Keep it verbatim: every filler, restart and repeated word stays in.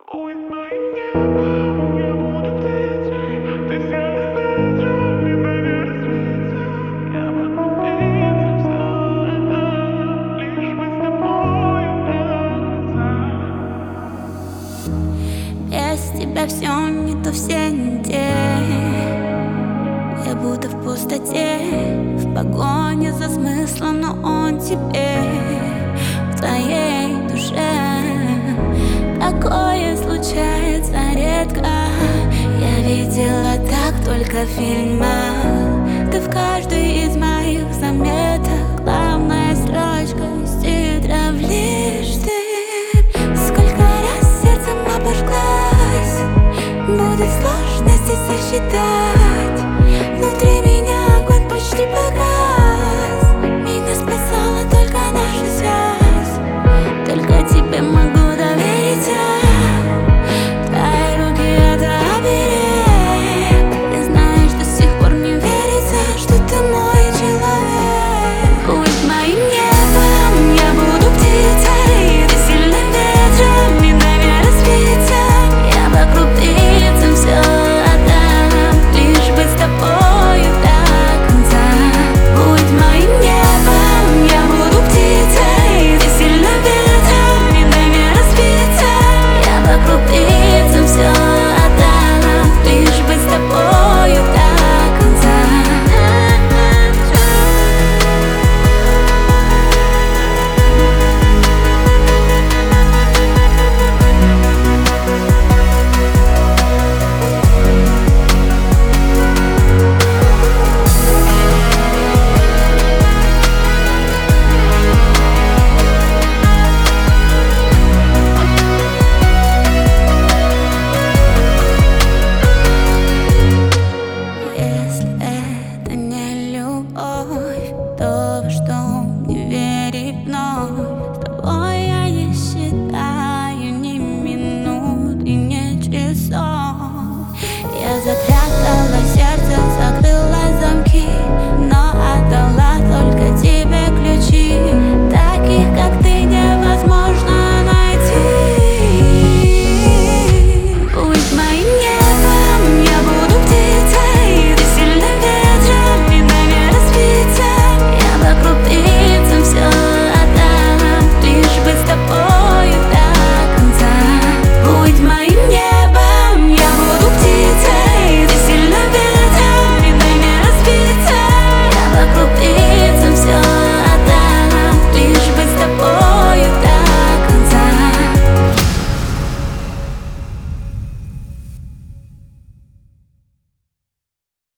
Будет моим небом, я буду птицей. Ты сядешь ветром и проверишь света. Я могу петь все это, лишь мы с тобой до конца. Без тебя все не то, все не те. Я будто в пустоте, в погоне за смыслом, но он тебе, в твоей душе. Такое случается редко. Я видела так только в фильмах. Ты в каждой